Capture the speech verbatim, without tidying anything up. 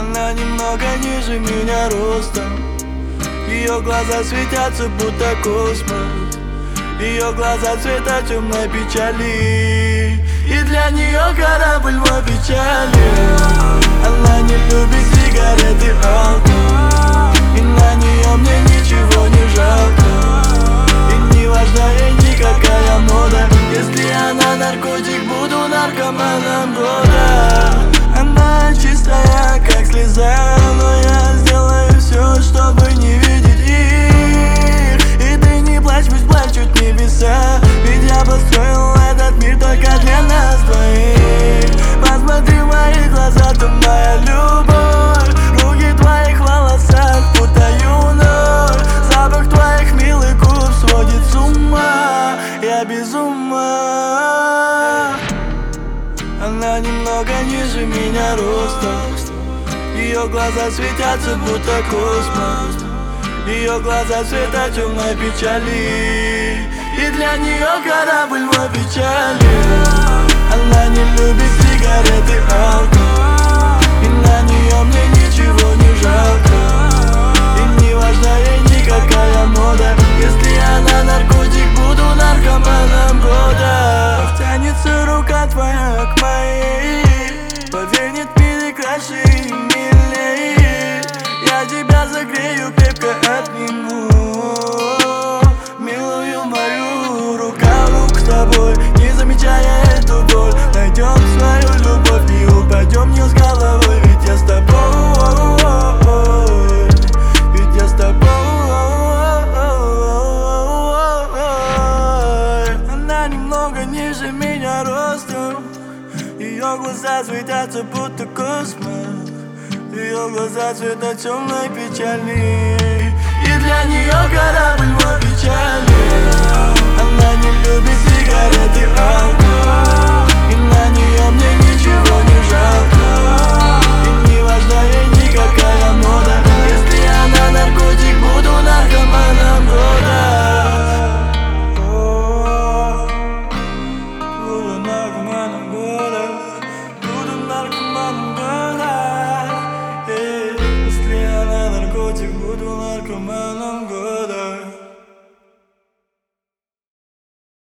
Она немного ниже меня ростом. Ее глаза светятся, будто космос. Ее глаза цвета темной печали. И для нее корабль мой печали. Она не любит сигареты, алкоголь. И на нее мне ничего не жалко. И не важна ей никакая мода. Если она наркотик, буду наркоманом года. Она чистая, как слеза, но я сделаю все, чтобы не видеть их. И ты не плачь, пусть плачут небеса. Ведь я построил этот мир только для нас двоих. Посмотри в мои глаза, ты моя любовь. Руки в твоих волосах, будто ноль. Запах твоих милых губ сводит с ума. Я без ума. Она немного ниже меня ростом. Ее глаза светятся, будто космос. Ее глаза цвета темной печали. И для нее корабль мой печали. Она не любит сигареты, алкоголь. И на нее мне ничего не жалко. И не важна ей никакая мода. Если она наркотик, буду наркоманом года. Тянется рука твоя к моей. Поверь, нет мили краше и милее. Я тебя загрею, крепко обниму. Милую мою, рука в руку с тобой. Не замечая эту боль, найдем свою любовь. Не упадем вниз с головой, ведь я с тобой. Ведь я с тобой. Она немного ниже меня ростом. Ее глаза светятся, будто космос. Ее глаза цвета темной печали. И для нее корабль мой печали. Она не любит сигареты, алкоголь.